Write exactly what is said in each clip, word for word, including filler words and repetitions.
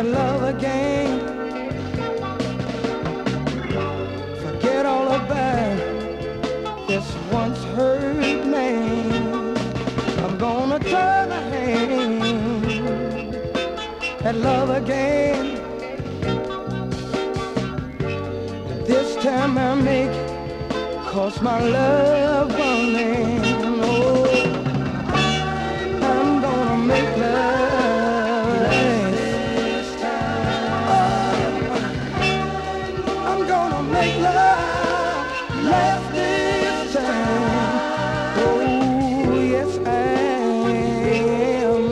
that love again. Forget all about this once hurt man. I'm gonna try my hand at love again. This time I make, cause my love burning. Oh, I'm gonna make love last time. Oh, I'm gonna make love last this time. Oh, yes I am.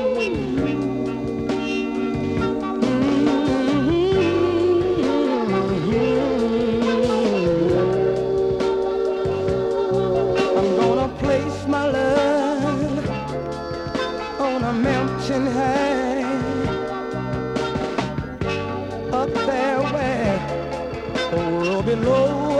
Place my love on a mountain high, up there where, or below.